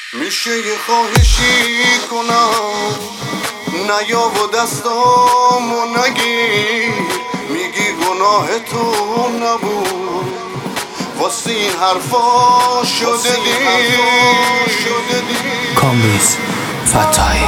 میشه یه خواهشی کنم، نیا و دستامو نگیر. میگی گناه تو نبود، واسه این حرفا شده دیر. کامبیز فتایی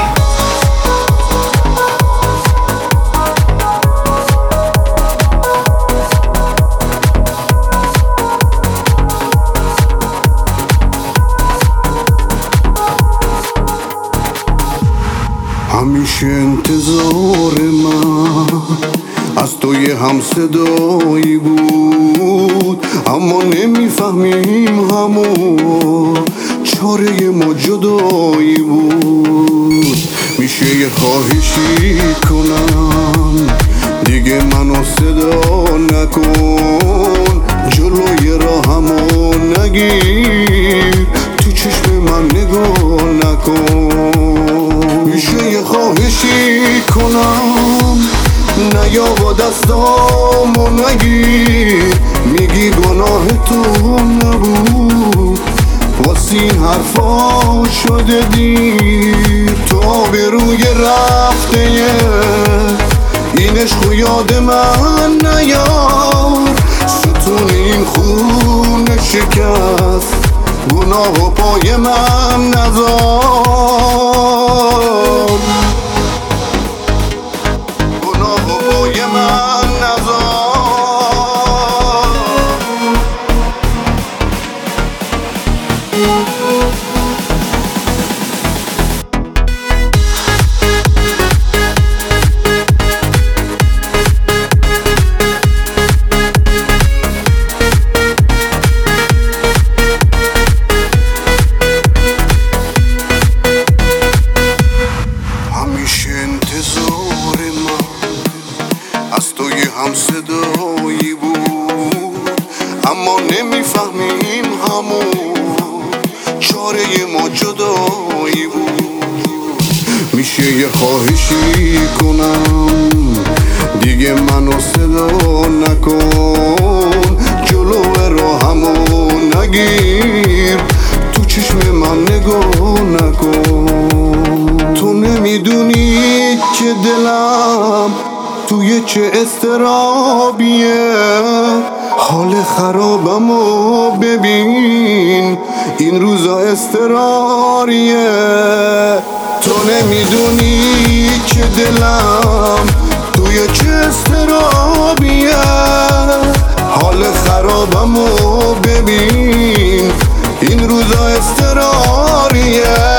همیشه انتظار من از تو یه همصدایی بود، اما نمیفهمیم همون چاره ما جدایی بود. میشه یه خواهشی کنم، دیگه منو صدا نکن، جلوی راهمو نگیر، تو چشم من نگاه نکن. میشه یه خواهشی کنم، نیا با دستامو نگیر. میگی گناه تو نبود، واسه این حرفا شده دیر. تو به روی رفته این عشق یاد من نیار، ستون این خونه شکست، گناه و پای من نذار، گناه و پای من نذار. انتظار من از تو یه همصدایی بود، اما نمیفهمیم همون چاره ما جدایی بود. میشه یه خواهشی کنم، دیگه منو صدا نکن، جلو راهمو نگیر، تو چشم من نگاه نکن. تو نمیدونی که دلم توی چه استرابیه، حال خرابمو ببین، این روزا استراریه. تو نمیدونی که دلم توی چه استرابیه، حال خرابمو ببین، این روزا استراریه.